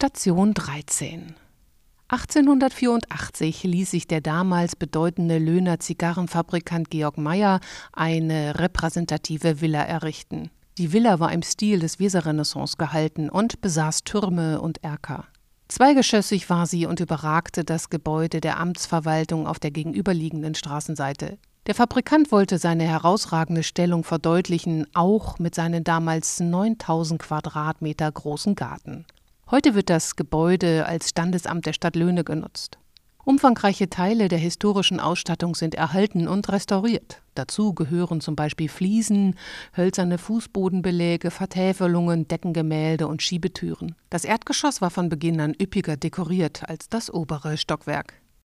Station 13. 1884 ließ sich der damals bedeutende Löhner Zigarrenfabrikant Georg Meyer eine repräsentative Villa errichten. Die Villa war im Stil des Weserrenaissance gehalten und besaß Türme und Erker. Zweigeschossig war sie und überragte das Gebäude der Amtsverwaltung auf der gegenüberliegenden Straßenseite. Der Fabrikant wollte seine herausragende Stellung verdeutlichen, auch mit seinem damals 9000 Quadratmeter großen Garten. Heute wird das Gebäude als Standesamt der Stadt Löhne genutzt. Umfangreiche Teile der historischen Ausstattung sind erhalten und restauriert. Dazu gehören zum Beispiel Fliesen, hölzerne Fußbodenbeläge, Vertäfelungen, Deckengemälde und Schiebetüren. Das Erdgeschoss war von Beginn an üppiger dekoriert als das obere Stockwerk.